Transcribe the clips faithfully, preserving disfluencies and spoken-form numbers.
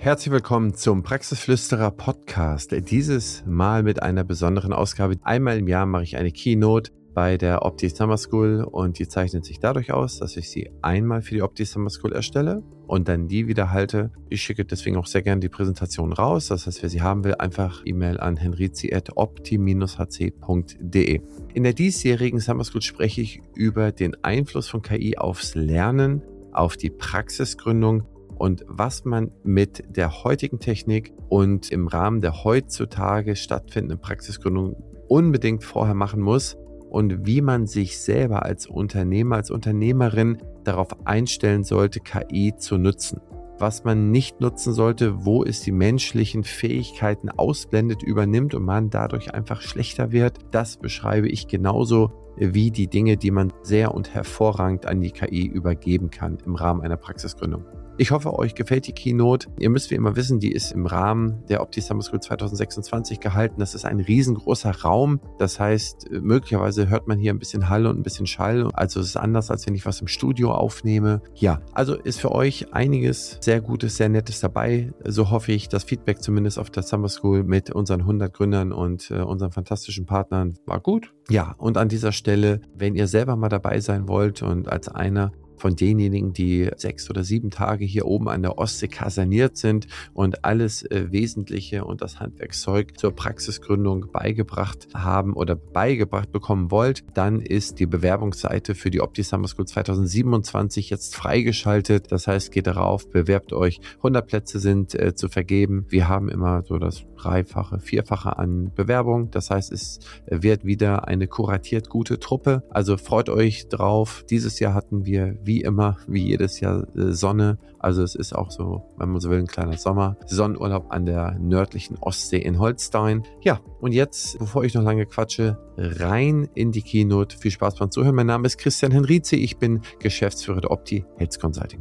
Herzlich willkommen zum Praxisflüsterer Podcast. Dieses Mal mit einer besonderen Ausgabe. Einmal im Jahr mache ich eine Keynote bei der Opti Summer School und die zeichnet sich dadurch aus, dass ich sie einmal für die Opti Summer School erstelle und dann die wieder halte. Ich schicke deswegen auch sehr gerne die Präsentation raus. Das heißt, wer sie haben will, einfach E-Mail an henrizi at opti dash h c punkt d e. In der diesjährigen Summer School spreche ich über den Einfluss von K I aufs Lernen, auf die Praxisgründung und was man mit der heutigen Technik und im Rahmen der heutzutage stattfindenden Praxisgründung unbedingt vorher machen muss und wie man sich selber als Unternehmer, als Unternehmerin darauf einstellen sollte, K I zu nutzen. Was man nicht nutzen sollte, wo es die menschlichen Fähigkeiten ausblendet, übernimmt und man dadurch einfach schlechter wird, das beschreibe ich genauso wie die Dinge, die man sehr und hervorragend an die K I übergeben kann im Rahmen einer Praxisgründung. Ich hoffe, euch gefällt die Keynote. Ihr müsst wie immer wissen, die ist im Rahmen der Opti Summer School zwanzig sechsundzwanzig gehalten. Das ist ein riesengroßer Raum. Das heißt, möglicherweise hört man hier ein bisschen Hall und ein bisschen Schall. Also es ist anders, als wenn ich was im Studio aufnehme. Ja, also ist für euch einiges sehr Gutes, sehr Nettes dabei. So hoffe ich, das Feedback zumindest auf der Summer School mit unseren hundert Gründern und äh, unseren fantastischen Partnern war gut. Ja, und an dieser Stelle, wenn ihr selber mal dabei sein wollt und als einer von denjenigen, die sechs oder sieben Tage hier oben an der Ostsee kaserniert sind und alles äh, Wesentliche und das Handwerkszeug zur Praxisgründung beigebracht haben oder beigebracht bekommen wollt, dann ist die Bewerbungsseite für die Opti Summer School zwanzig siebenundzwanzig jetzt freigeschaltet. Das heißt, geht darauf, bewerbt euch. hundert Plätze sind äh, zu vergeben. Wir haben immer so das dreifache, vierfache an Bewerbung. Das heißt, es wird wieder eine kuratiert gute Truppe. Also freut euch drauf. Dieses Jahr hatten wir wie immer, wie jedes Jahr Sonne. Also es ist auch so, wenn man so will, ein kleiner Sommer. Sonnenurlaub an der nördlichen Ostsee in Holstein. Ja, und jetzt, bevor ich noch lange quatsche, rein in die Keynote. Viel Spaß beim Zuhören. Mein Name ist Christian Henrizi. Ich bin Geschäftsführer der Opti Health Consulting.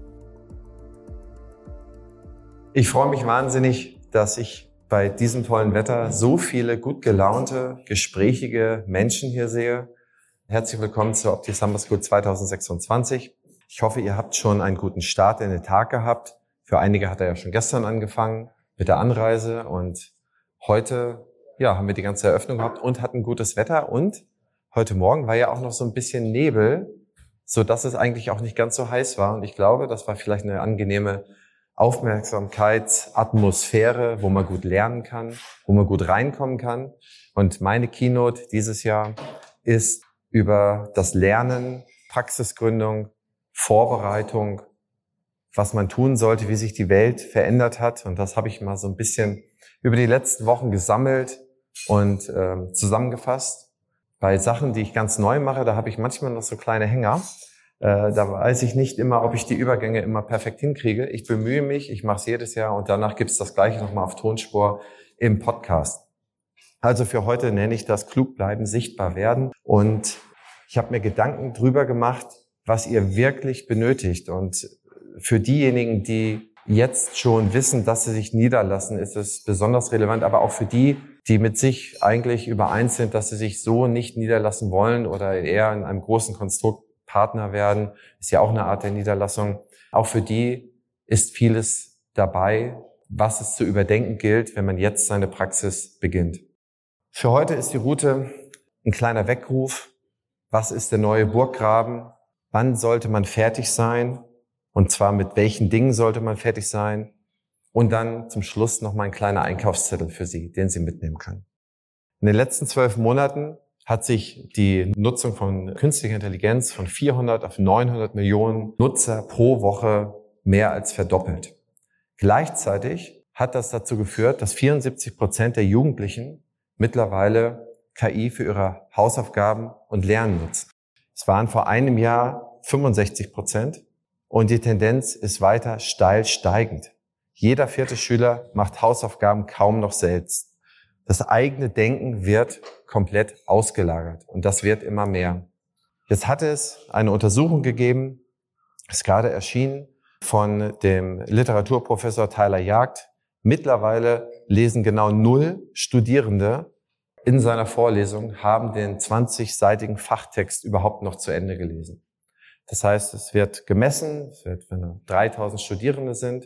Ich freue mich wahnsinnig, dass ich bei diesem tollen Wetter so viele gut gelaunte, gesprächige Menschen hier sehe. Herzlich willkommen zur Opti Summer School zwanzig sechsundzwanzig. Ich hoffe, ihr habt schon einen guten Start in den Tag gehabt. Für einige hat er ja schon gestern angefangen mit der Anreise und heute, ja, haben wir die ganze Eröffnung gehabt und hatten gutes Wetter und heute Morgen war ja auch noch so ein bisschen Nebel, so dass es eigentlich auch nicht ganz so heiß war und ich glaube, das war vielleicht eine angenehme Aufmerksamkeitsatmosphäre, wo man gut lernen kann, wo man gut reinkommen kann. Und meine Keynote dieses Jahr ist über das Lernen, Praxisgründung, Vorbereitung, was man tun sollte, wie sich die Welt verändert hat. Und das habe ich mal so ein bisschen über die letzten Wochen gesammelt und äh, zusammengefasst. Bei Sachen, die ich ganz neu mache, da habe ich manchmal noch so kleine Hänger. Äh, da weiß ich nicht immer, ob ich die Übergänge immer perfekt hinkriege. Ich bemühe mich, ich mache es jedes Jahr und danach gibt es das Gleiche nochmal auf Tonspur im Podcast. Also für heute nenne ich das klug bleiben, sichtbar werden. Und ich habe mir Gedanken drüber gemacht, was ihr wirklich benötigt. Und für diejenigen, die jetzt schon wissen, dass sie sich niederlassen, ist es besonders relevant. Aber auch für die, die mit sich eigentlich übereins sind, dass sie sich so nicht niederlassen wollen oder eher in einem großen Konstrukt Partner werden, ist ja auch eine Art der Niederlassung. Auch für die ist vieles dabei, was es zu überdenken gilt, wenn man jetzt seine Praxis beginnt. Für heute ist die Route ein kleiner Weckruf. Was ist der neue Burggraben? Wann sollte man fertig sein? Und zwar mit welchen Dingen sollte man fertig sein? Und dann zum Schluss noch mal ein kleiner Einkaufszettel für Sie, den Sie mitnehmen können. In den letzten zwölf Monaten hat sich die Nutzung von künstlicher Intelligenz von vierhundert auf neunhundert Millionen Nutzer pro Woche mehr als verdoppelt. Gleichzeitig hat das dazu geführt, dass vierundsiebzig Prozent der Jugendlichen mittlerweile K I für ihre Hausaufgaben und Lernen nutzen. Es waren vor einem Jahr fünfundsechzig Prozent und die Tendenz ist weiter steil steigend. Jeder vierte Schüler macht Hausaufgaben kaum noch selbst. Das eigene Denken wird komplett ausgelagert und das wird immer mehr. Jetzt hat es eine Untersuchung gegeben, ist gerade erschienen, von dem Literaturprofessor Tyler Jagd. Mittlerweile lesen genau null Studierende in seiner Vorlesung, haben den zwanzigseitigen Fachtext überhaupt noch zu Ende gelesen. Das heißt, es wird gemessen, es wird, wenn dreitausend Studierende sind,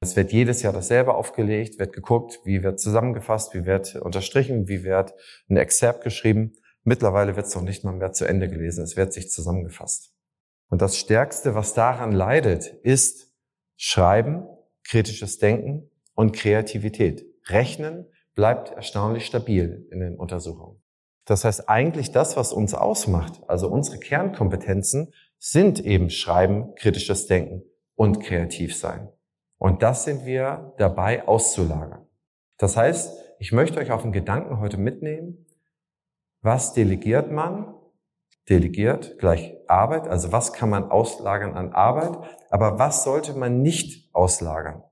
Es wird jedes Jahr dasselbe aufgelegt, wird geguckt, wie wird zusammengefasst, wie wird unterstrichen, wie wird ein Exzerpt geschrieben. Mittlerweile wird es noch nicht mal mehr zu Ende gelesen, es wird sich zusammengefasst. Und das Stärkste, was daran leidet, ist Schreiben, kritisches Denken und Kreativität. Rechnen bleibt erstaunlich stabil in den Untersuchungen. Das heißt, eigentlich das, was uns ausmacht, also unsere Kernkompetenzen, sind eben Schreiben, kritisches Denken und kreativ sein. Und das sind wir dabei auszulagern. Das heißt, ich möchte euch auf einen Gedanken heute mitnehmen. Was delegiert man? Delegiert gleich Arbeit. Also was kann man auslagern an Arbeit? Aber was sollte man nicht auslagern?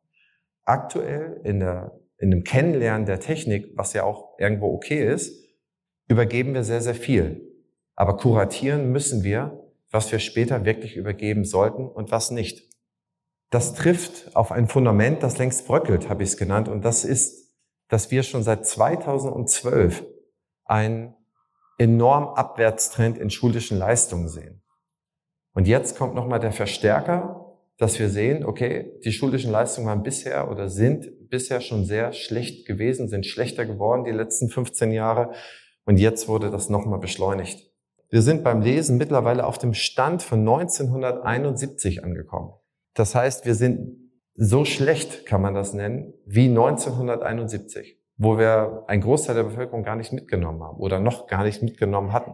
Aktuell in der, in dem Kennenlernen der Technik, was ja auch irgendwo okay ist, übergeben wir sehr, sehr viel. Aber kuratieren müssen wir, was wir später wirklich übergeben sollten und was nicht. Das trifft auf ein Fundament, das längst bröckelt, habe ich es genannt. Und das ist, dass wir schon seit zweitausendzwölf einen enormen Abwärtstrend in schulischen Leistungen sehen. Und jetzt kommt nochmal der Verstärker, dass wir sehen, okay, die schulischen Leistungen waren bisher oder sind bisher schon sehr schlecht gewesen, sind schlechter geworden die letzten fünfzehn Jahre. Und jetzt wurde das nochmal beschleunigt. Wir sind beim Lesen mittlerweile auf dem Stand von neunzehnhunderteinundsiebzig angekommen. Das heißt, wir sind so schlecht, kann man das nennen, wie neunzehnhunderteinundsiebzig, wo wir einen Großteil der Bevölkerung gar nicht mitgenommen haben oder noch gar nicht mitgenommen hatten.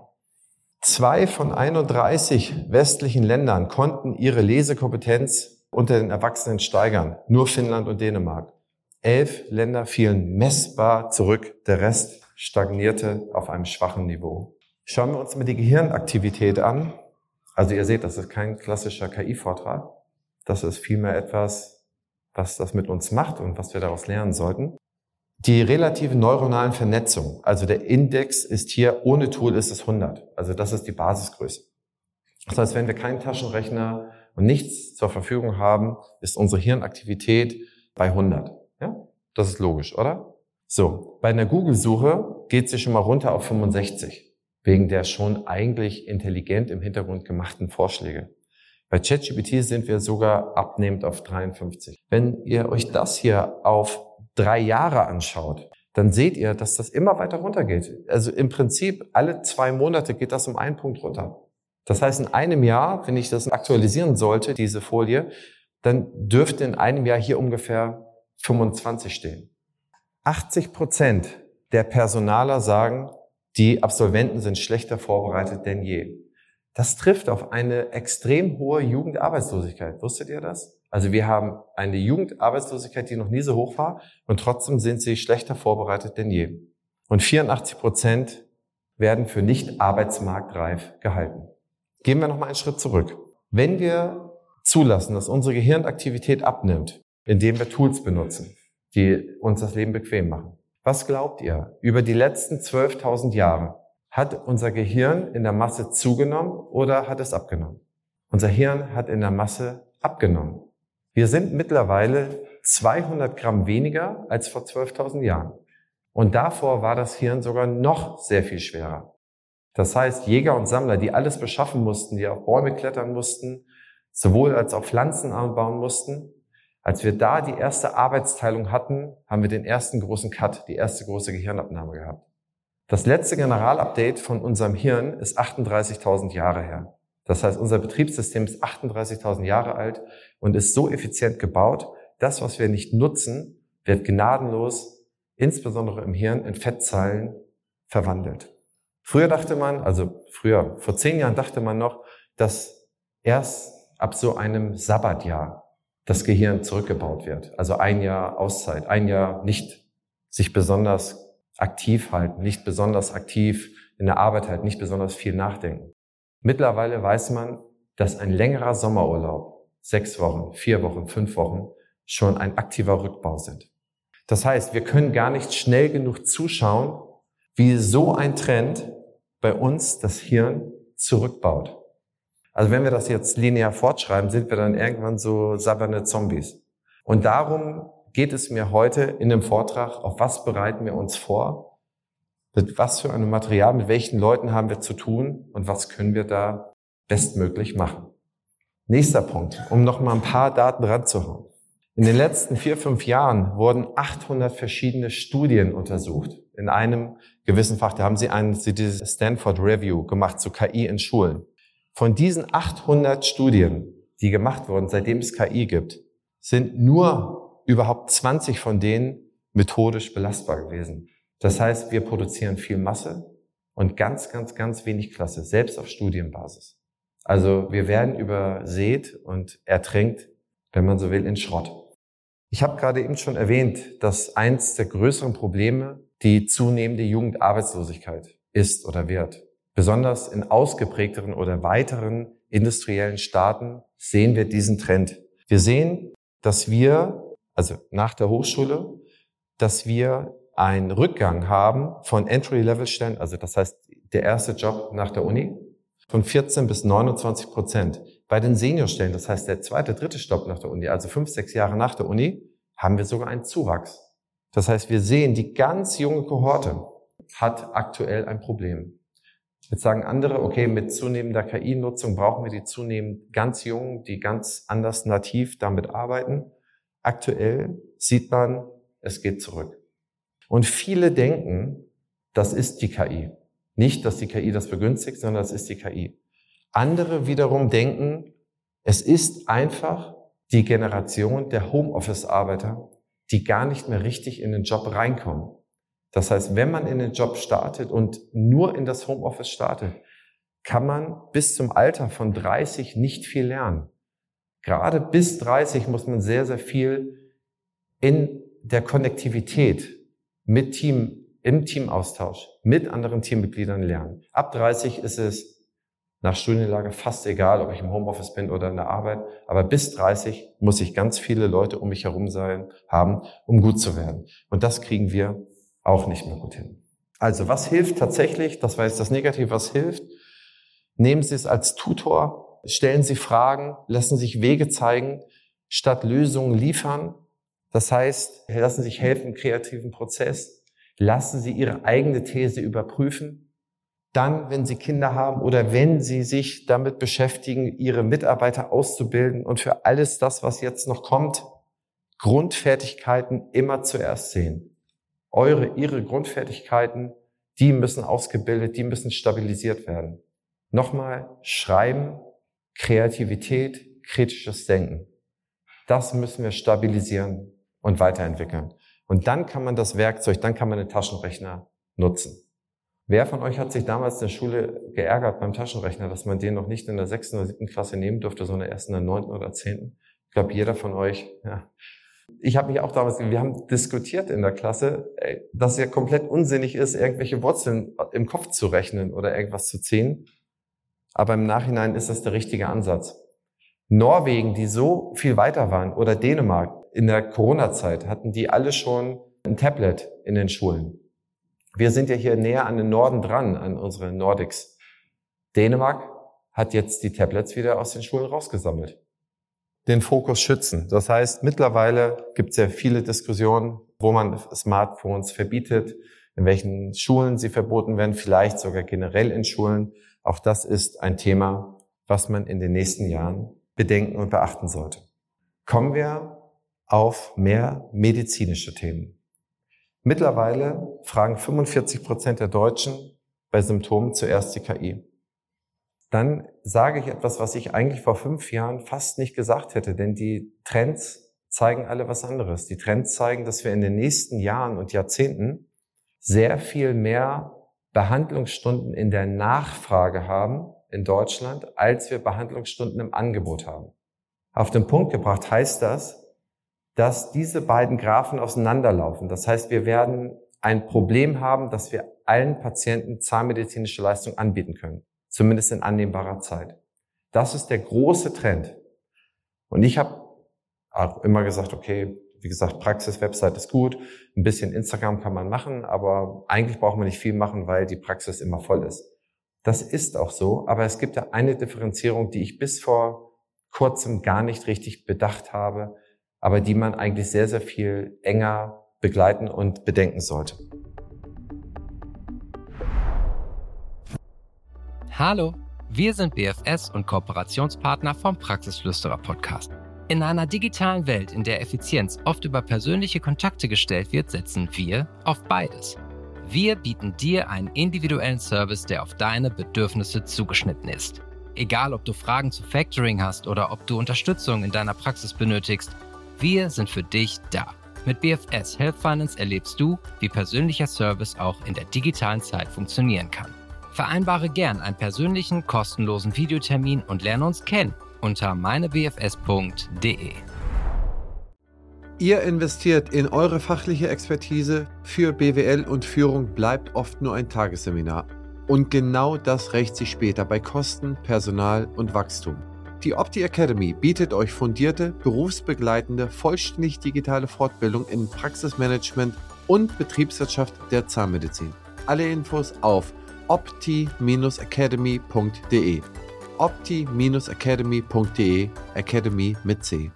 Zwei von einunddreißig westlichen Ländern konnten ihre Lesekompetenz unter den Erwachsenen steigern, nur Finnland und Dänemark. Elf Länder fielen messbar zurück, der Rest stagnierte auf einem schwachen Niveau. Schauen wir uns mal die Gehirnaktivität an. Also ihr seht, das ist kein klassischer K I-Vortrag. Das ist vielmehr etwas, was das mit uns macht und was wir daraus lernen sollten. Die relativen neuronalen Vernetzungen, also der Index ist hier, ohne Tool ist es hundert. Also das ist die Basisgröße. Das heißt, wenn wir keinen Taschenrechner und nichts zur Verfügung haben, ist unsere Hirnaktivität bei hundert. Ja? Das ist logisch, oder? So, bei einer Google-Suche geht sie schon mal runter auf fünfundsechzig, wegen der schon eigentlich intelligent im Hintergrund gemachten Vorschläge. Bei ChatGPT sind wir sogar abnehmend auf dreiundfünfzig. Wenn ihr euch das hier auf drei Jahre anschaut, dann seht ihr, dass das immer weiter runtergeht. Also im Prinzip alle zwei Monate geht das um einen Punkt runter. Das heißt, in einem Jahr, wenn ich das aktualisieren sollte, diese Folie, dann dürfte in einem Jahr hier ungefähr fünfundzwanzig stehen. achtzig Prozent der Personaler sagen, die Absolventen sind schlechter vorbereitet denn je. Das trifft auf eine extrem hohe Jugendarbeitslosigkeit. Wusstet ihr das? Also wir haben eine Jugendarbeitslosigkeit, die noch nie so hoch war und trotzdem sind sie schlechter vorbereitet denn je. Und vierundachtzig Prozent werden für nicht arbeitsmarktreif gehalten. Gehen wir nochmal einen Schritt zurück. Wenn wir zulassen, dass unsere Gehirnaktivität abnimmt, indem wir Tools benutzen, die uns das Leben bequem machen, was glaubt ihr? Über die letzten zwölftausend Jahre hat unser Gehirn in der Masse zugenommen oder hat es abgenommen? Unser Hirn hat in der Masse abgenommen. Wir sind mittlerweile zweihundert Gramm weniger als vor zwölftausend Jahren. Und davor war das Hirn sogar noch sehr viel schwerer. Das heißt, Jäger und Sammler, die alles beschaffen mussten, die auf Bäume klettern mussten, sowohl als auch Pflanzen anbauen mussten, als wir da die erste Arbeitsteilung hatten, haben wir den ersten großen Cut, die erste große Gehirnabnahme gehabt. Das letzte Generalupdate von unserem Hirn ist achtunddreißigtausend Jahre her. Das heißt, unser Betriebssystem ist achtunddreißigtausend Jahre alt und ist so effizient gebaut, das, was wir nicht nutzen, wird gnadenlos, insbesondere im Hirn, in Fettzellen verwandelt. Früher dachte man, also früher, vor zehn Jahren dachte man noch, dass erst ab so einem Sabbatjahr das Gehirn zurückgebaut wird. Also ein Jahr Auszeit, ein Jahr nicht sich besonders aktiv halten, nicht besonders aktiv in der Arbeit halten, nicht besonders viel nachdenken. Mittlerweile weiß man, dass ein längerer Sommerurlaub, sechs Wochen, vier Wochen, fünf Wochen, schon ein aktiver Rückbau sind. Das heißt, wir können gar nicht schnell genug zuschauen, wie so ein Trend bei uns das Hirn zurückbaut. Also wenn wir das jetzt linear fortschreiben, sind wir dann irgendwann so sabbernde Zombies. Und darum geht es mir heute in dem Vortrag, auf was bereiten wir uns vor, mit was für einem Material, mit welchen Leuten haben wir zu tun und was können wir da bestmöglich machen. Nächster Punkt, um noch mal ein paar Daten ranzuhauen. In den letzten vier, fünf Jahren wurden achthundert verschiedene Studien untersucht. In einem gewissen Fach, da haben sie ein, dieses Stanford Review gemacht zu K I in Schulen. Von diesen achthundert Studien, die gemacht wurden, seitdem es K I gibt, sind nur überhaupt zwanzig von denen methodisch belastbar gewesen. Das heißt, wir produzieren viel Masse und ganz, ganz, ganz wenig Klasse, selbst auf Studienbasis. Also wir werden übersät und ertränkt, wenn man so will, in Schrott. Ich habe gerade eben schon erwähnt, dass eins der größeren Probleme die zunehmende Jugendarbeitslosigkeit ist oder wird. Besonders in ausgeprägteren oder weiteren industriellen Staaten sehen wir diesen Trend. Wir sehen, dass wir, also nach der Hochschule, dass wir einen Rückgang haben von Entry-Level-Stellen, also das heißt der erste Job nach der Uni, von vierzehn bis neunundzwanzig Prozent. Bei den Seniorstellen, das heißt der zweite, dritte Stopp nach der Uni, also fünf, sechs Jahre nach der Uni, haben wir sogar einen Zuwachs. Das heißt, wir sehen, die ganz junge Kohorte hat aktuell ein Problem. Jetzt sagen andere, okay, mit zunehmender K I-Nutzung brauchen wir die zunehmend ganz Jungen, die ganz anders nativ damit arbeiten. Aktuell sieht man, es geht zurück. Und viele denken, das ist die K I. Nicht, dass die K I das begünstigt, sondern das ist die K I. Andere wiederum denken, es ist einfach die Generation der Homeoffice-Arbeiter, die gar nicht mehr richtig in den Job reinkommen. Das heißt, wenn man in den Job startet und nur in das Homeoffice startet, kann man bis zum Alter von dreißig nicht viel lernen. Gerade bis dreißig muss man sehr, sehr viel in der Konnektivität mit Team, im Teamaustausch, mit anderen Teammitgliedern lernen. Ab dreißig ist es nach Studienlage fast egal, ob ich im Homeoffice bin oder in der Arbeit. Aber bis dreißig muss ich ganz viele Leute um mich herum sein, haben, um gut zu werden. Und das kriegen wir auch nicht mehr gut hin. Also was hilft tatsächlich? Das war jetzt das Negative, was hilft. Nehmen Sie es als Tutor, stellen Sie Fragen, lassen sich Wege zeigen, statt Lösungen liefern. Das heißt, lassen Sie sich helfen im kreativen Prozess. Lassen Sie Ihre eigene These überprüfen. Dann, wenn Sie Kinder haben oder wenn Sie sich damit beschäftigen, Ihre Mitarbeiter auszubilden und für alles das, was jetzt noch kommt, Grundfertigkeiten immer zuerst sehen. Eure, Ihre Grundfertigkeiten, die müssen ausgebildet, die müssen stabilisiert werden. Nochmal, Schreiben, Kreativität, kritisches Denken. Das müssen wir stabilisieren und weiterentwickeln. Und dann kann man das Werkzeug, dann kann man den Taschenrechner nutzen. Wer von euch hat sich damals in der Schule geärgert beim Taschenrechner, dass man den noch nicht in der sechsten oder siebten Klasse nehmen durfte, sondern erst in der neunten oder zehnten? Ich glaube, jeder von euch, ja. Ich habe mich auch damals, wir haben diskutiert in der Klasse, dass es ja komplett unsinnig ist, irgendwelche Wurzeln im Kopf zu rechnen oder irgendwas zu ziehen. Aber im Nachhinein ist das der richtige Ansatz. Norwegen, die so viel weiter waren, oder Dänemark, in der Corona-Zeit hatten die alle schon ein Tablet in den Schulen. Wir sind ja hier näher an den Norden dran, an unsere Nordics. Dänemark hat jetzt die Tablets wieder aus den Schulen rausgesammelt. Den Fokus schützen. Das heißt, mittlerweile gibt es ja viele Diskussionen, wo man Smartphones verbietet, in welchen Schulen sie verboten werden, vielleicht sogar generell in Schulen. Auch das ist ein Thema, was man in den nächsten Jahren bedenken und beachten sollte. Kommen wir auf mehr medizinische Themen. Mittlerweile fragen fünfundvierzig Prozent der Deutschen bei Symptomen zuerst die K I. Dann sage ich etwas, was ich eigentlich vor fünf Jahren fast nicht gesagt hätte, denn die Trends zeigen alle was anderes. Die Trends zeigen, dass wir in den nächsten Jahren und Jahrzehnten sehr viel mehr Behandlungsstunden in der Nachfrage haben in Deutschland, als wir Behandlungsstunden im Angebot haben. Auf den Punkt gebracht heißt das, dass diese beiden Graphen auseinanderlaufen. Das heißt, wir werden ein Problem haben, dass wir allen Patienten zahnmedizinische Leistung anbieten können. Zumindest in annehmbarer Zeit. Das ist der große Trend. Und ich habe auch immer gesagt, okay, wie gesagt, Praxis-Website ist gut, ein bisschen Instagram kann man machen, aber eigentlich braucht man nicht viel machen, weil die Praxis immer voll ist. Das ist auch so, aber es gibt ja eine Differenzierung, die ich bis vor kurzem gar nicht richtig bedacht habe, aber die man eigentlich sehr, sehr viel enger begleiten und bedenken sollte. Hallo, wir sind B F S und Kooperationspartner vom Praxisflüsterer Podcast. In einer digitalen Welt, in der Effizienz oft über persönliche Kontakte gestellt wird, setzen wir auf beides. Wir bieten dir einen individuellen Service, der auf deine Bedürfnisse zugeschnitten ist. Egal, ob du Fragen zu Factoring hast oder ob du Unterstützung in deiner Praxis benötigst, wir sind für dich da. Mit B F S Health Finance erlebst du, wie persönlicher Service auch in der digitalen Zeit funktionieren kann. Vereinbare gern einen persönlichen, kostenlosen Videotermin und lerne uns kennen unter meine b f s punkt d e. Ihr investiert in eure fachliche Expertise. Für B W L und Führung bleibt oft nur ein Tagesseminar. Und genau das rächt sich später bei Kosten, Personal und Wachstum. Die Opti Academy bietet euch fundierte, berufsbegleitende, vollständig digitale Fortbildung in Praxismanagement und Betriebswirtschaft der Zahnmedizin. Alle Infos auf opti Bindestrich academy Punkt de. opti Bindestrich academy Punkt de, Academy mit C.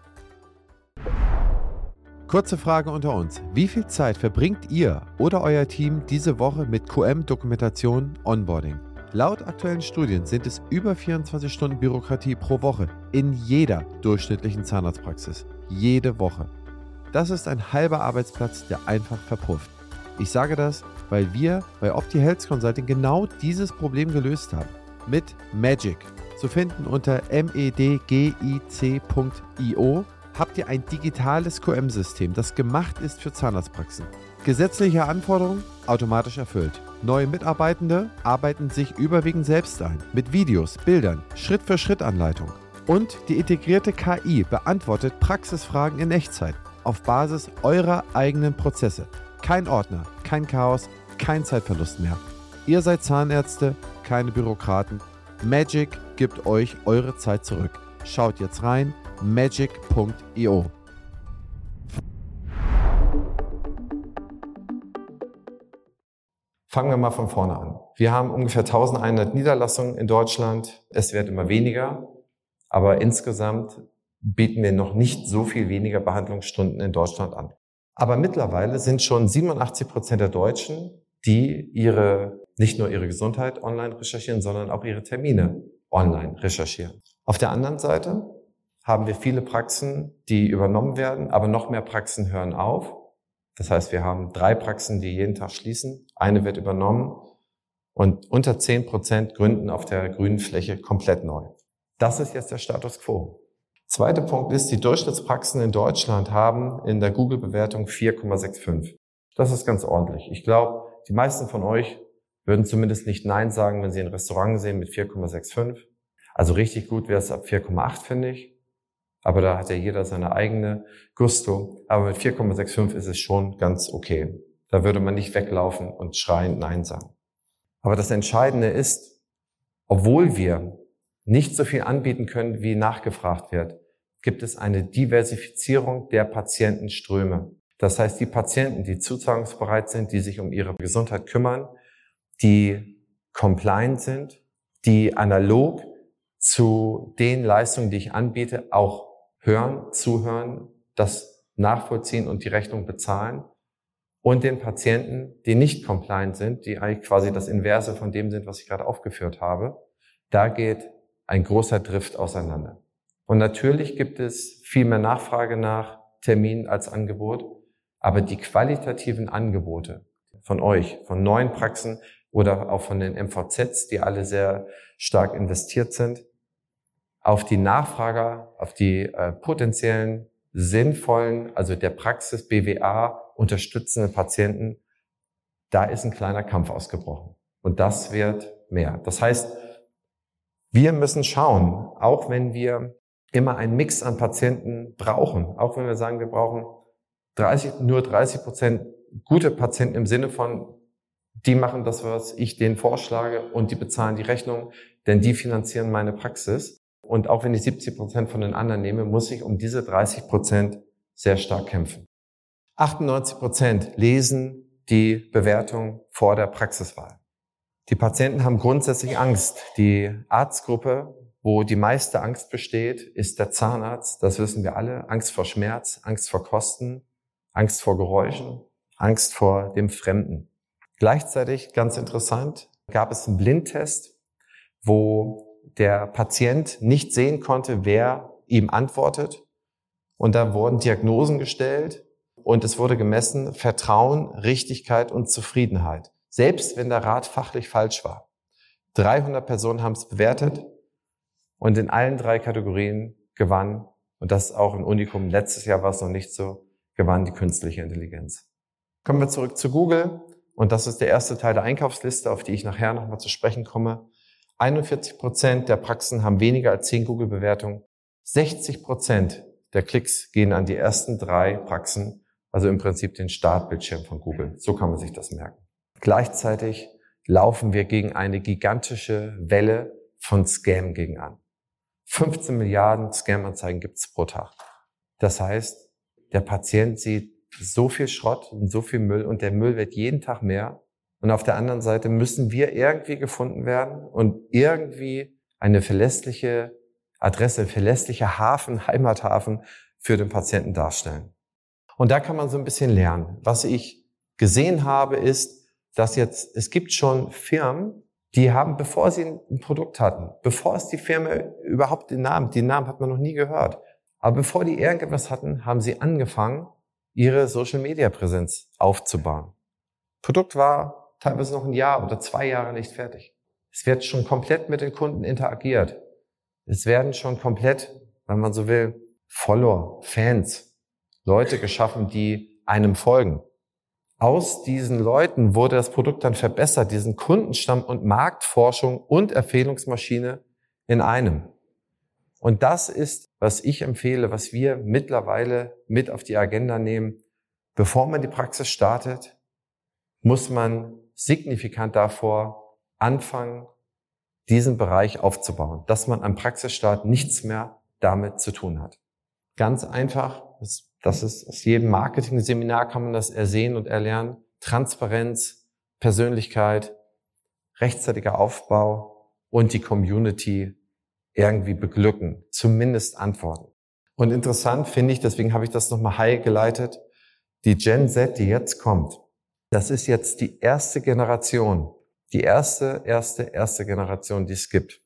Kurze Frage unter uns. Wie viel Zeit verbringt ihr oder euer Team diese Woche mit Q M-Dokumentation, Onboarding? Laut aktuellen Studien sind es über vierundzwanzig Stunden Bürokratie pro Woche in jeder durchschnittlichen Zahnarztpraxis. Jede Woche. Das ist ein halber Arbeitsplatz, der einfach verpufft. Ich sage das, weil wir bei Opti Health Consulting genau dieses Problem gelöst haben. Mit Magic. Zu finden unter medgic Punkt io habt ihr ein digitales Q M-System, das gemacht ist für Zahnarztpraxen. Gesetzliche Anforderungen automatisch erfüllt. Neue Mitarbeitende arbeiten sich überwiegend selbst ein. Mit Videos, Bildern, Schritt-für-Schritt-Anleitung. Und die integrierte K I beantwortet Praxisfragen in Echtzeit auf Basis eurer eigenen Prozesse. Kein Ordner, kein Chaos, kein Zeitverlust mehr. Ihr seid Zahnärzte, keine Bürokraten. Magic gibt euch eure Zeit zurück. Schaut jetzt rein, magic Punkt io. Fangen wir mal von vorne an. Wir haben ungefähr eintausendeinhundert Niederlassungen in Deutschland. Es wird immer weniger, aber insgesamt bieten wir noch nicht so viel weniger Behandlungsstunden in Deutschland an. Aber mittlerweile sind schon siebenundachtzig Prozent der Deutschen, die ihre, nicht nur ihre Gesundheit online recherchieren, sondern auch ihre Termine online recherchieren. Auf der anderen Seite haben wir viele Praxen, die übernommen werden, aber noch mehr Praxen hören auf. Das heißt, wir haben drei Praxen, die jeden Tag schließen. Eine wird übernommen und unter zehn Prozent gründen auf der grünen Fläche komplett neu. Das ist jetzt der Status quo. Zweiter Punkt ist, die Durchschnittspraxen in Deutschland haben in der Google-Bewertung vier Komma fünfundsechzig. Das ist ganz ordentlich. Ich glaube, die meisten von euch würden zumindest nicht Nein sagen, wenn sie ein Restaurant sehen mit vier Komma fünfundsechzig. Also richtig gut wäre es ab vier Komma acht, finde ich. Aber da hat ja jeder seine eigene Gusto. Aber mit vier Komma fünfundsechzig ist es schon ganz okay. Da würde man nicht weglaufen und schreiend Nein sagen. Aber das Entscheidende ist, obwohl wir nicht so viel anbieten können, wie nachgefragt wird, gibt es eine Diversifizierung der Patientenströme. Das heißt, die Patienten, die zuzahlungsbereit sind, die sich um ihre Gesundheit kümmern, die compliant sind, die analog zu den Leistungen, die ich anbiete, auch hören, zuhören, das nachvollziehen und die Rechnung bezahlen. Und den Patienten, die nicht compliant sind, die eigentlich quasi das Inverse von dem sind, was ich gerade aufgeführt habe, da geht ein großer Drift auseinander. Und natürlich gibt es viel mehr Nachfrage nach Terminen als Angebot, aber die qualitativen Angebote von euch, von neuen Praxen oder auch von den M V Zs, die alle sehr stark investiert sind, auf die Nachfrage, auf die äh, potenziellen, sinnvollen, also der Praxis B W A unterstützenden Patienten, da ist ein kleiner Kampf ausgebrochen. Und das wird mehr. Das heißt, wir müssen schauen, auch wenn wir immer einen Mix an Patienten brauchen, auch wenn wir sagen, wir brauchen dreißig, nur dreißig Prozent gute Patienten im Sinne von, die machen das, was ich denen vorschlage und die bezahlen die Rechnung, denn die finanzieren meine Praxis. Und auch wenn ich siebzig Prozent von den anderen nehme, muss ich um diese dreißig Prozent sehr stark kämpfen. achtundneunzig Prozent lesen die Bewertung vor der Praxiswahl. Die Patienten haben grundsätzlich Angst. Die Arztgruppe, wo die meiste Angst besteht, ist der Zahnarzt. Das wissen wir alle. Angst vor Schmerz, Angst vor Kosten, Angst vor Geräuschen, Angst vor dem Fremden. Gleichzeitig, ganz interessant, gab es einen Blindtest, wo der Patient nicht sehen konnte, wer ihm antwortet. Und da wurden Diagnosen gestellt und es wurde gemessen Vertrauen, Richtigkeit und Zufriedenheit. Selbst wenn der Rat fachlich falsch war. dreihundert Personen haben es bewertet und in allen drei Kategorien gewann, und das ist auch ein Unikum, letztes Jahr war es noch nicht so, gewann die künstliche Intelligenz. Kommen wir zurück zu Google und das ist der erste Teil der Einkaufsliste, auf die ich nachher nochmal zu sprechen komme. einundvierzig Prozent der Praxen haben weniger als zehn Google-Bewertungen. sechzig Prozent der Klicks gehen an die ersten drei Praxen, also im Prinzip den Startbildschirm von Google. So kann man sich das merken. Gleichzeitig laufen wir gegen eine gigantische Welle von Scam gegen an. fünfzehn Milliarden Scam-Anzeigen gibt es pro Tag. Das heißt, der Patient sieht so viel Schrott und so viel Müll und der Müll wird jeden Tag mehr. Und auf der anderen Seite müssen wir irgendwie gefunden werden und irgendwie eine verlässliche Adresse, ein verlässlicher Hafen, Heimathafen für den Patienten darstellen. Und da kann man so ein bisschen lernen. Was ich gesehen habe, ist, dass jetzt, es gibt schon Firmen, die haben, bevor sie ein Produkt hatten, bevor es die Firma überhaupt den Namen, den Namen hat man noch nie gehört, aber bevor die irgendetwas hatten, haben sie angefangen, ihre Social-Media-Präsenz aufzubauen. Produkt war teilweise noch ein Jahr oder zwei Jahre nicht fertig. Es wird schon komplett mit den Kunden interagiert. Es werden schon komplett, wenn man so will, Follower, Fans, Leute geschaffen, die einem folgen. Aus diesen Leuten wurde das Produkt dann verbessert, diesen Kundenstamm und Marktforschung und Empfehlungsmaschine in einem. Und das ist, was ich empfehle, was wir mittlerweile mit auf die Agenda nehmen. Bevor man die Praxis startet, muss man signifikant davor anfangen, diesen Bereich aufzubauen, dass man am Praxisstart nichts mehr damit zu tun hat. Ganz einfach, das ist aus jedem Marketing-Seminar kann man das ersehen und erlernen. Transparenz, Persönlichkeit, rechtzeitiger Aufbau und die Community irgendwie beglücken, zumindest antworten. Und interessant finde ich, deswegen habe ich das nochmal highgeleitet, die Gen Z, die jetzt kommt, das ist jetzt die erste Generation, die erste, erste, erste Generation, die es gibt,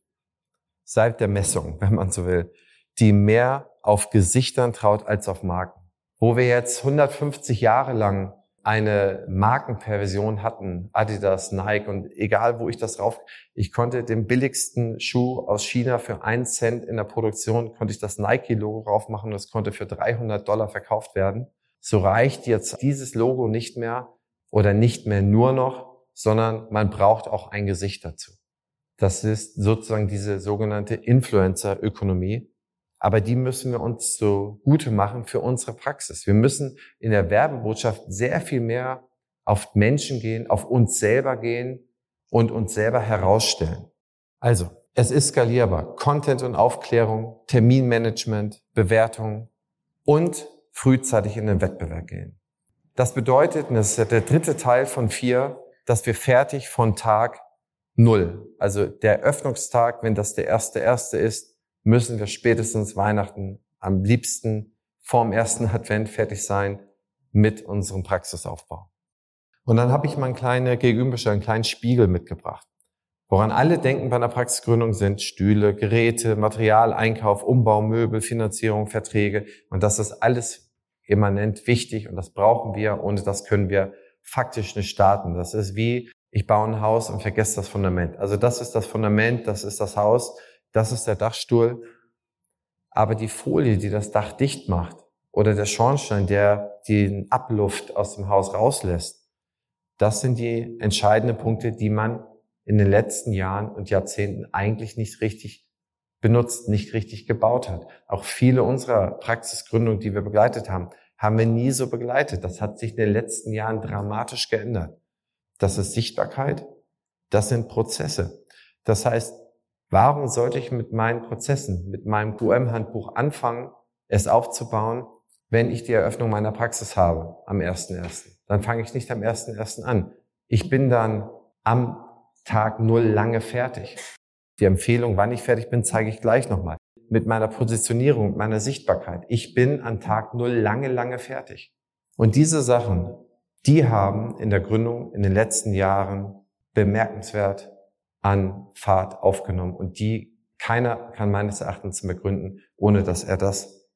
seit der Messung, wenn man so will, die mehr auf Gesichtern traut als auf Marken. Wo wir jetzt hundertfünfzig Jahre lang eine Markenperversion hatten, Adidas, Nike und egal wo ich das rauf, ich konnte den billigsten Schuh aus China für einen Cent in der Produktion, konnte ich das Nike-Logo drauf machen und es konnte für dreihundert Dollar verkauft werden. So reicht jetzt dieses Logo nicht mehr oder nicht mehr nur noch, sondern man braucht auch ein Gesicht dazu. Das ist sozusagen diese sogenannte Influencer-Ökonomie. Aber die müssen wir uns zugute machen für unsere Praxis. Wir müssen in der Werbebotschaft sehr viel mehr auf Menschen gehen, auf uns selber gehen und uns selber herausstellen. Also, es ist skalierbar. Content und Aufklärung, Terminmanagement, Bewertung und frühzeitig in den Wettbewerb gehen. Das bedeutet, und das ist ja der dritte Teil von vier, dass wir fertig von Tag Null, also der Öffnungstag, wenn das der erste erste ist, müssen wir spätestens Weihnachten am liebsten vorm ersten Advent fertig sein mit unserem Praxisaufbau. Und dann habe ich mal eine kleine Gegenüberstellung, einen kleinen Spiegel mitgebracht. Woran alle denken bei einer Praxisgründung sind Stühle, Geräte, Material, Einkauf, Umbau, Möbel, Finanzierung, Verträge. Und das ist alles immanent wichtig und das brauchen wir. Ohne das können wir faktisch nicht starten. Das ist wie, ich baue ein Haus und vergesse das Fundament. Also das ist das Fundament, das ist das Haus. Das ist der Dachstuhl, aber die Folie, die das Dach dicht macht oder der Schornstein, der die Abluft aus dem Haus rauslässt, das sind die entscheidenden Punkte, die man in den letzten Jahren und Jahrzehnten eigentlich nicht richtig benutzt, nicht richtig gebaut hat. Auch viele unserer Praxisgründungen, die wir begleitet haben, haben wir nie so begleitet. Das hat sich in den letzten Jahren dramatisch geändert. Das ist Sichtbarkeit, das sind Prozesse. Das heißt, warum sollte ich mit meinen Prozessen, mit meinem Q M-Handbuch anfangen, es aufzubauen, wenn ich die Eröffnung meiner Praxis habe am ersten ersten? Dann fange ich nicht am ersten ersten an. Ich bin dann am Tag Null lange fertig. Die Empfehlung, wann ich fertig bin, zeige ich gleich nochmal. Mit meiner Positionierung, mit meiner Sichtbarkeit. Ich bin an Tag Null lange, lange fertig. Und diese Sachen, die haben in der Gründung in den letzten Jahren bemerkenswert an Fahrt aufgenommen und die keiner kann meines Erachtens mehr gründen, ohne dass er das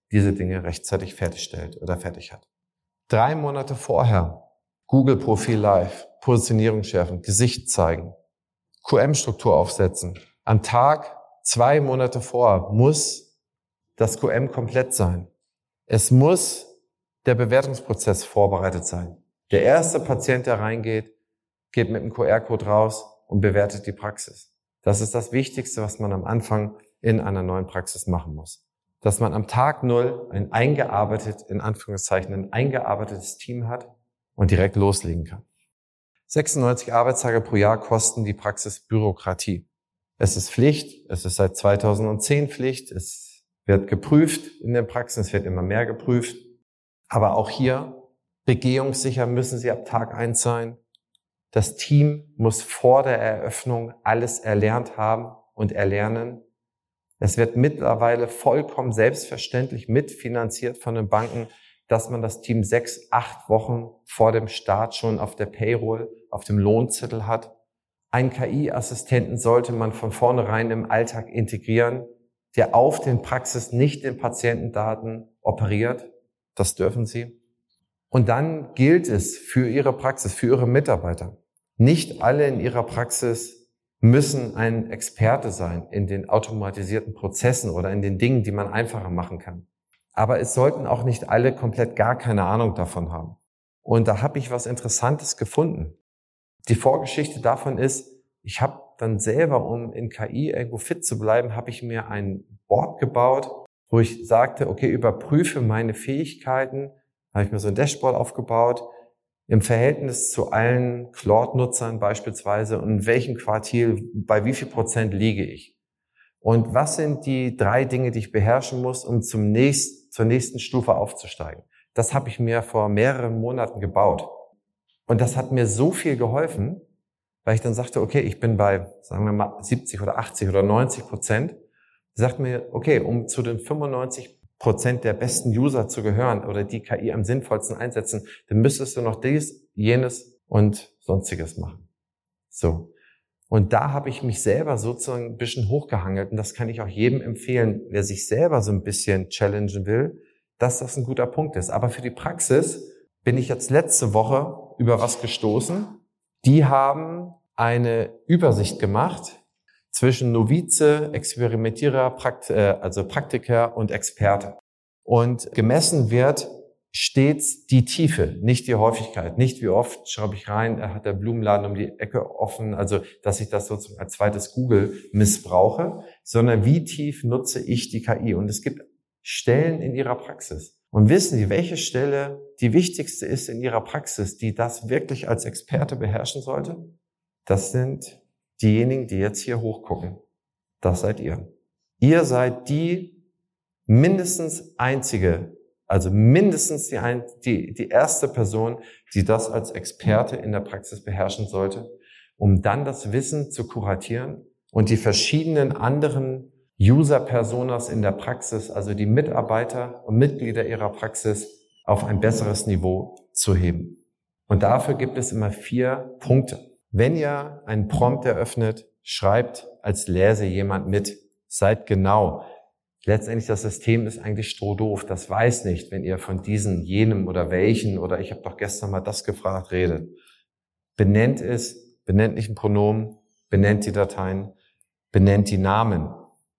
diese Dinge rechtzeitig fertigstellt oder fertig hat. Drei Monate vorher Google-Profil live, Positionierung schärfen, Gesicht zeigen, Q M-Struktur aufsetzen. Am Tag, zwei Monate vor, muss das Q M komplett sein. Es muss der Bewertungsprozess vorbereitet sein. Der erste Patient, der reingeht, geht mit dem Q R-Code raus und bewertet die Praxis. Das ist das Wichtigste, was man am Anfang in einer neuen Praxis machen muss. Dass man am Tag null ein eingearbeitet, in Anführungszeichen, ein eingearbeitetes Team hat und direkt loslegen kann. sechsundneunzig Arbeitstage pro Jahr kosten die Praxis Bürokratie. Es ist Pflicht, es ist seit zweitausendzehn Pflicht, es wird geprüft in den Praxen, es wird immer mehr geprüft. Aber auch hier, begehungssicher müssen Sie ab Tag eins sein. Das Team muss vor der Eröffnung alles erlernt haben und erlernen. Es wird mittlerweile vollkommen selbstverständlich mitfinanziert von den Banken, dass man das Team sechs, acht Wochen vor dem Start schon auf der Payroll, auf dem Lohnzettel hat. Einen K I-Assistenten sollte man von vornherein im Alltag integrieren, der auf den Praxis nicht den Patientendaten operiert. Das dürfen Sie. Und dann gilt es für Ihre Praxis, für Ihre Mitarbeiter. Nicht alle in Ihrer Praxis müssen ein Experte sein in den automatisierten Prozessen oder in den Dingen, die man einfacher machen kann. Aber es sollten auch nicht alle komplett gar keine Ahnung davon haben. Und da habe ich was Interessantes gefunden. Die Vorgeschichte davon ist, ich habe dann selber, um in K I irgendwo fit zu bleiben, habe ich mir ein Board gebaut, wo ich sagte, okay, überprüfe meine Fähigkeiten, habe ich mir so ein Dashboard aufgebaut, im Verhältnis zu allen Claude-Nutzern beispielsweise und in welchem Quartil, bei wie viel Prozent liege ich. Und was sind die drei Dinge, die ich beherrschen muss, um zum nächsten, zur nächsten Stufe aufzusteigen? Das habe ich mir vor mehreren Monaten gebaut. Und das hat mir so viel geholfen, weil ich dann sagte, okay, ich bin bei, sagen wir mal, siebzig oder achtzig oder neunzig Prozent. Sagt mir, okay, um zu den fünfundneunzig Prozent der besten User zu gehören oder die K I am sinnvollsten einsetzen, dann müsstest du noch dies, jenes und Sonstiges machen. So. Und da habe ich mich selber sozusagen ein bisschen hochgehangelt und das kann ich auch jedem empfehlen, wer sich selber so ein bisschen challengen will, dass das ein guter Punkt ist. Aber für die Praxis bin ich jetzt letzte Woche über was gestoßen. Die haben eine Übersicht gemacht zwischen Novize, Experimentierer, Prakt, äh, also Praktiker und Experte. Und gemessen wird stets die Tiefe, nicht die Häufigkeit. Nicht wie oft schreibe ich rein, hat der Blumenladen um die Ecke offen, also dass ich das sozusagen als zweites Google missbrauche, sondern wie tief nutze ich die K I. Und es gibt Stellen in Ihrer Praxis. Und wissen Sie, welche Stelle die wichtigste ist in Ihrer Praxis, die das wirklich als Experte beherrschen sollte? Das sind diejenigen, die jetzt hier hochgucken. Das seid ihr. Ihr seid die mindestens einzige, also mindestens die, ein, die, die erste Person, die das als Experte in der Praxis beherrschen sollte, um dann das Wissen zu kuratieren und die verschiedenen anderen User-Personas in der Praxis, also die Mitarbeiter und Mitglieder ihrer Praxis, auf ein besseres Niveau zu heben. Und dafür gibt es immer vier Punkte. Wenn ihr einen Prompt eröffnet, schreibt, als lese jemand mit. Seid genau. Letztendlich das System ist eigentlich strohdoof. Das weiß nicht, wenn ihr von diesen, jenem oder welchen oder ich habe doch gestern mal das gefragt, redet. Benennt es, benennt nicht ein Pronomen, benennt die Dateien, benennt die Namen.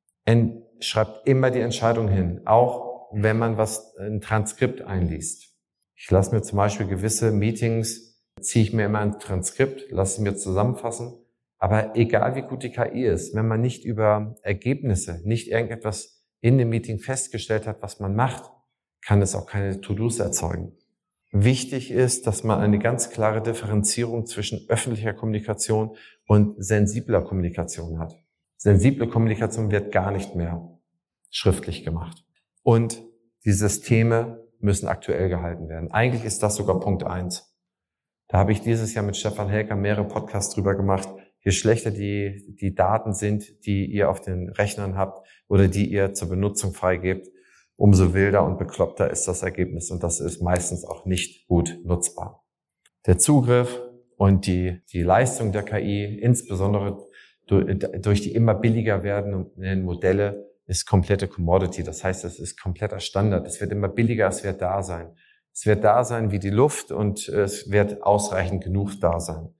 Und schreibt immer die Entscheidung hin, auch wenn man was, ein Transkript einliest. Ich lasse mir zum Beispiel gewisse Meetings ziehe ich mir immer ein Transkript, lasse es mir zusammenfassen. Aber egal wie gut die K I ist, wenn man nicht über Ergebnisse, nicht irgendetwas in dem Meeting festgestellt hat, was man macht, kann es auch keine To-Dos erzeugen. Wichtig ist, dass man eine ganz klare Differenzierung zwischen öffentlicher Kommunikation und sensibler Kommunikation hat. Sensible Kommunikation wird gar nicht mehr schriftlich gemacht. Und die Systeme müssen aktuell gehalten werden. Eigentlich ist das sogar Punkt eins. Da habe ich dieses Jahr mit Stefan Helker mehrere Podcasts drüber gemacht. Je schlechter die, die Daten sind, die ihr auf den Rechnern habt oder die ihr zur Benutzung freigebt, umso wilder und bekloppter ist das Ergebnis. Und das ist meistens auch nicht gut nutzbar. Der Zugriff und die, die Leistung der K I, insbesondere durch die immer billiger werdenden Modelle, ist komplette Commodity. Das heißt, es ist kompletter Standard. Es wird immer billiger, es wird da sein. Es wird da sein wie die Luft und es wird ausreichend genug da sein.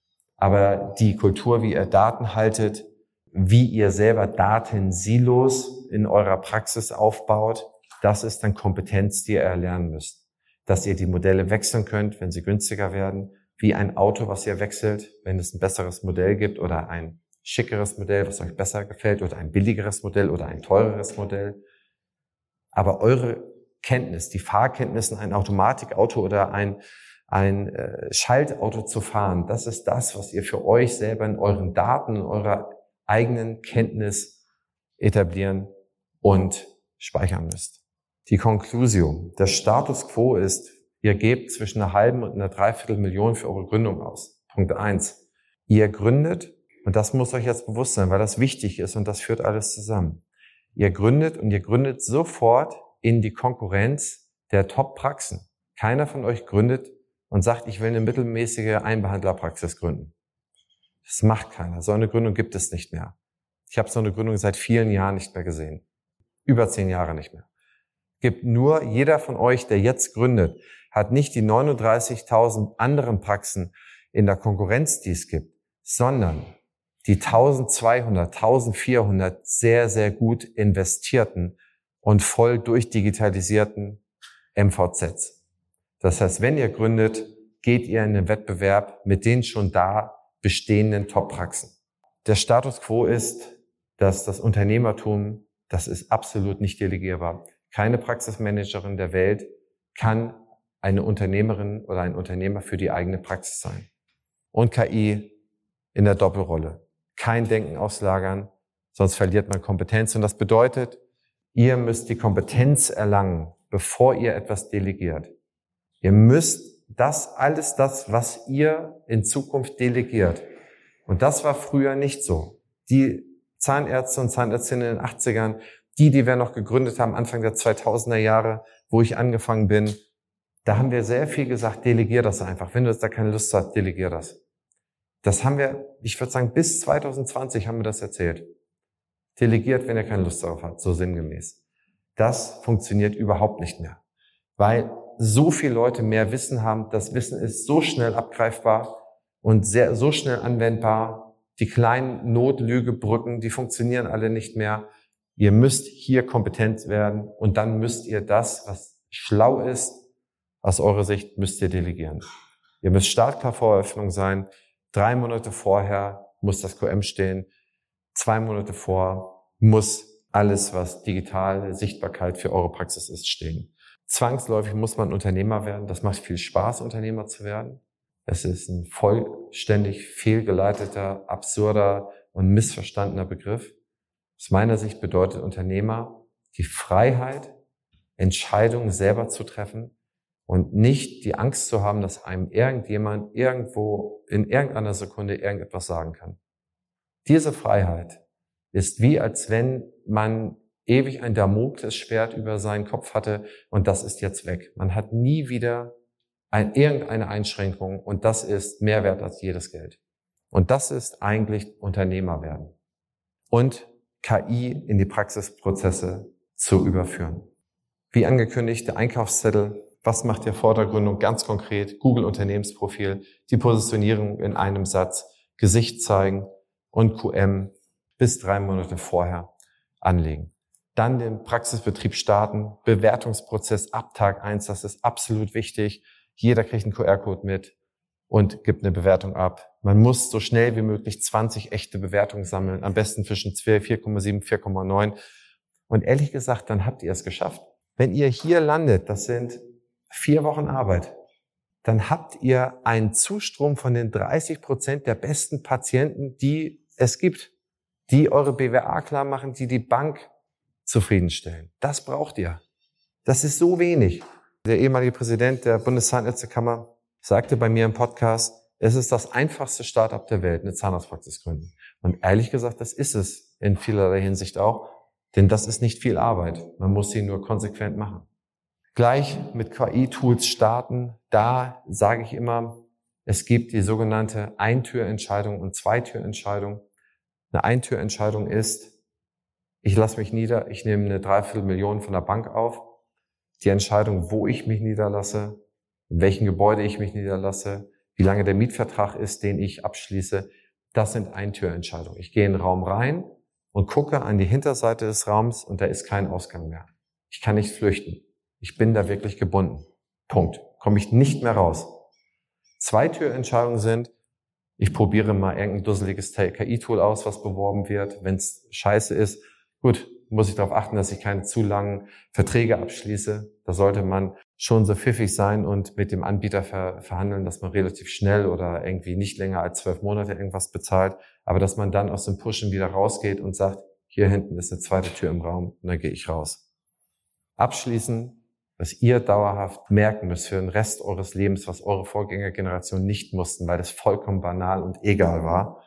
Aber die Kultur, wie ihr Daten haltet, wie ihr selber Datensilos in eurer Praxis aufbaut, das ist dann Kompetenz, die ihr erlernen müsst. Dass ihr die Modelle wechseln könnt, wenn sie günstiger werden, wie ein Auto, was ihr wechselt, wenn es ein besseres Modell gibt oder ein schickeres Modell, was euch besser gefällt, oder ein billigeres Modell oder ein teureres Modell. Aber eure Kenntnis, die Fahrkenntnis in ein Automatikauto oder ein, ein äh, Schaltauto zu fahren, das ist das, was ihr für euch selber in euren Daten, in eurer eigenen Kenntnis etablieren und speichern müsst. Die Conclusio, der Status quo ist, ihr gebt zwischen einer halben und einer Dreiviertel Million für eure Gründung aus. Punkt eins. Ihr gründet, und das muss euch jetzt bewusst sein, weil das wichtig ist und das führt alles zusammen. Ihr gründet und ihr gründet sofort in die Konkurrenz der Top-Praxen. Keiner von euch gründet und sagt, ich will eine mittelmäßige Einbehandlerpraxis gründen. Das macht keiner. So eine Gründung gibt es nicht mehr. Ich habe so eine Gründung seit vielen Jahren nicht mehr gesehen. Über zehn Jahre nicht mehr. Gibt nur jeder von euch, der jetzt gründet, hat nicht die neununddreißigtausend anderen Praxen in der Konkurrenz, die es gibt, sondern die eintausendzweihundert, eintausendvierhundert sehr, sehr gut investierten und voll durchdigitalisierten M V Zs. Das heißt, wenn ihr gründet, geht ihr in den Wettbewerb mit den schon da bestehenden Top-Praxen. Der Status quo ist, dass das Unternehmertum, das ist absolut nicht delegierbar. Keine Praxismanagerin der Welt kann eine Unternehmerin oder ein Unternehmer für die eigene Praxis sein. Und K I in der Doppelrolle. Kein Denken auslagern, sonst verliert man Kompetenz. Und das bedeutet, ihr müsst die Kompetenz erlangen, bevor ihr etwas delegiert. Ihr müsst das, alles das, was ihr in Zukunft delegiert. Und das war früher nicht so. Die Zahnärzte und Zahnärztinnen in den achtzigern, die, die wir noch gegründet haben, Anfang der zweitausender Jahre, wo ich angefangen bin, da haben wir sehr viel gesagt, delegier das einfach. Wenn du da keine Lust hast, delegier das. Das haben wir, ich würde sagen, bis zwanzig zwanzig haben wir das erzählt. Delegiert, wenn ihr keine Lust darauf habt, so sinngemäß. Das funktioniert überhaupt nicht mehr. Weil so viele Leute mehr Wissen haben, das Wissen ist so schnell abgreifbar und sehr, so schnell anwendbar. Die kleinen Notlügebrücken, die funktionieren alle nicht mehr. Ihr müsst hier kompetent werden und dann müsst ihr das, was schlau ist, aus eurer Sicht, müsst ihr delegieren. Ihr müsst startklar vor Eröffnung sein. Drei Monate vorher muss das Q M stehen. Zwei Monate vor muss alles, was digitale Sichtbarkeit für eure Praxis ist, stehen. Zwangsläufig muss man Unternehmer werden. Das macht viel Spaß, Unternehmer zu werden. Es ist ein vollständig fehlgeleiteter, absurder und missverstandener Begriff. Aus meiner Sicht bedeutet Unternehmer die Freiheit, Entscheidungen selber zu treffen und nicht die Angst zu haben, dass einem irgendjemand irgendwo in irgendeiner Sekunde irgendetwas sagen kann. Diese Freiheit ist wie, als wenn man ewig ein Damoklesschwert über seinen Kopf hatte und das ist jetzt weg. Man hat nie wieder ein, irgendeine Einschränkung und das ist mehr wert als jedes Geld. Und das ist eigentlich Unternehmer werden. Und K I in die Praxisprozesse zu überführen. Wie angekündigt, der Einkaufszettel. Was macht ihr vor der Gründung? Ganz konkret, Google Unternehmensprofil, die Positionierung in einem Satz, Gesicht zeigen und Q M bis drei Monate vorher anlegen. Dann den Praxisbetrieb starten, Bewertungsprozess ab Tag eins, das ist absolut wichtig. Jeder kriegt einen Q R-Code mit und gibt eine Bewertung ab. Man muss so schnell wie möglich zwanzig echte Bewertungen sammeln, am besten zwischen vier Komma sieben, vier Komma neun. Und ehrlich gesagt, dann habt ihr es geschafft. Wenn ihr hier landet, das sind vier Wochen Arbeit, dann habt ihr einen Zustrom von den dreißig Prozent der besten Patienten, die es gibt, die eure B W A klar machen, die die Bank zufriedenstellen. Das braucht ihr. Das ist so wenig. Der ehemalige Präsident der Bundeszahnärztekammer sagte bei mir im Podcast, es ist das einfachste Start-up der Welt, eine Zahnarztpraxis gründen. Und ehrlich gesagt, das ist es in vielerlei Hinsicht auch, denn das ist nicht viel Arbeit. Man muss sie nur konsequent machen. Gleich mit K I-Tools starten, da sage ich immer, es gibt die sogenannte Eintürentscheidung und Zweitürentscheidung. Eine Eintürentscheidung ist, ich lasse mich nieder, ich nehme eine Dreiviertelmillion von der Bank auf. Die Entscheidung, wo ich mich niederlasse, in welchem Gebäude ich mich niederlasse, wie lange der Mietvertrag ist, den ich abschließe, das sind Eintürentscheidungen. Ich gehe in den Raum rein und gucke an die Hinterseite des Raums und da ist kein Ausgang mehr. Ich kann nicht flüchten. Ich bin da wirklich gebunden. Punkt. Komme ich nicht mehr raus. Zweitürentscheidungen sind, ich probiere mal irgendein dusseliges K I-Tool aus, was beworben wird. Wenn es scheiße ist, gut, muss ich darauf achten, dass ich keine zu langen Verträge abschließe. Da sollte man schon so pfiffig sein und mit dem Anbieter ver- verhandeln, dass man relativ schnell oder irgendwie nicht länger als zwölf Monate irgendwas bezahlt, aber dass man dann aus dem Pushen wieder rausgeht und sagt, hier hinten ist eine zweite Tür im Raum und dann gehe ich raus. Abschließen, was ihr dauerhaft merken müsst für den Rest eures Lebens, was eure Vorgängergeneration nicht mussten, weil das vollkommen banal und egal war,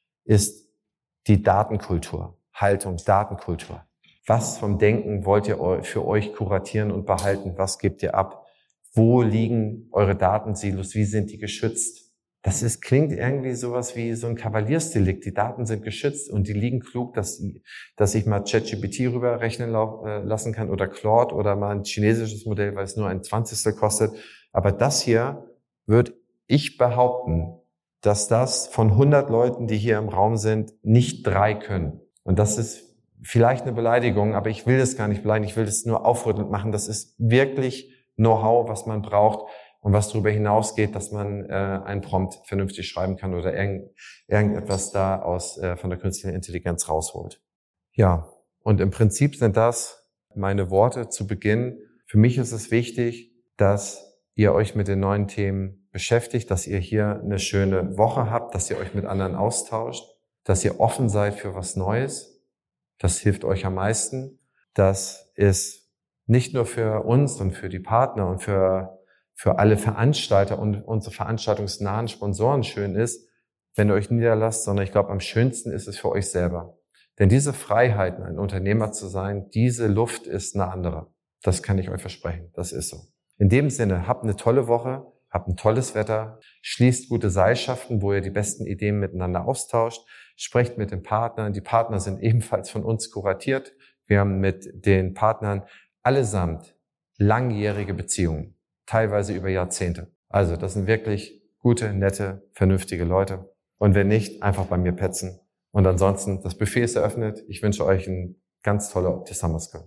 ist die Datenkultur, Haltung, Datenkultur. Was vom Denken wollt ihr für euch kuratieren und behalten? Was gebt ihr ab? Wo liegen eure Datensilos? Wie sind die geschützt? Das ist, klingt irgendwie sowas wie so ein Kavaliersdelikt. Die Daten sind geschützt und die liegen klug, dass, dass ich mal ChatGPT rüberrechnen lassen kann oder Claude oder mal ein chinesisches Modell, weil es nur ein Zwanzigstel kostet. Aber das hier würde ich behaupten, dass das von hundert Leuten, die hier im Raum sind, nicht drei können. Und das ist vielleicht eine Beleidigung, aber ich will das gar nicht beleidigen, ich will das nur aufrüttelnd machen. Das ist wirklich Know-how, was man braucht und was darüber hinausgeht, dass man äh, einen Prompt vernünftig schreiben kann oder irgend, irgendetwas da aus äh, von der künstlichen Intelligenz rausholt. Ja, und im Prinzip sind das meine Worte zu Beginn. Für mich ist es wichtig, dass ihr euch mit den neuen Themen beschäftigt, dass ihr hier eine schöne Woche habt, dass ihr euch mit anderen austauscht, dass ihr offen seid für was Neues. Das hilft euch am meisten. Das ist nicht nur für uns und für die Partner und für, für alle Veranstalter und unsere veranstaltungsnahen Sponsoren schön ist, wenn ihr euch niederlasst, sondern ich glaube, am schönsten ist es für euch selber. Denn diese Freiheiten, ein Unternehmer zu sein, diese Luft ist eine andere. Das kann ich euch versprechen. Das ist so. In dem Sinne, habt eine tolle Woche, habt ein tolles Wetter, schließt gute Seilschaften, wo ihr die besten Ideen miteinander austauscht, sprecht mit den Partnern. Die Partner sind ebenfalls von uns kuratiert. Wir haben mit den Partnern allesamt langjährige Beziehungen, teilweise über Jahrzehnte. Also das sind wirklich gute, nette, vernünftige Leute. Und wenn nicht, einfach bei mir petzen. Und ansonsten, das Buffet ist eröffnet. Ich wünsche euch ein ganz toller Opti Summer School.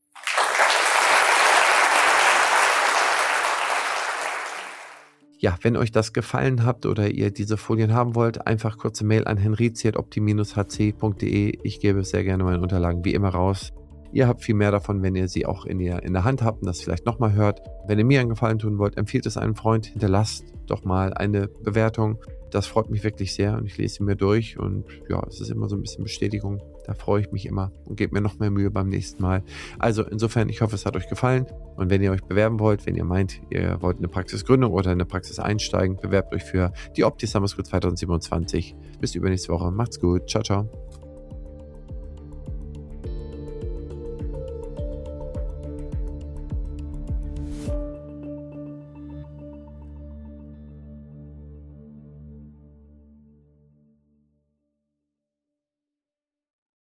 Ja, wenn euch das gefallen hat oder ihr diese Folien haben wollt, einfach kurze Mail an henrizi at opti dash h c punkt d e. Ich gebe sehr gerne meine Unterlagen wie immer raus. Ihr habt viel mehr davon, wenn ihr sie auch in, ihr, in der Hand habt und das vielleicht nochmal hört. Wenn ihr mir einen Gefallen tun wollt, empfiehlt es einem Freund, hinterlasst doch mal eine Bewertung. Das freut mich wirklich sehr und ich lese sie mir durch und ja, es ist immer so ein bisschen Bestätigung. Da freue ich mich immer und gebe mir noch mehr Mühe beim nächsten Mal. Also insofern, ich hoffe, es hat euch gefallen und wenn ihr euch bewerben wollt, wenn ihr meint, ihr wollt eine Praxisgründung oder eine Praxis einsteigen, bewerbt euch für die Opti Summer School zwanzig siebenundzwanzig. Bis übernächste Woche. Macht's gut. Ciao, ciao.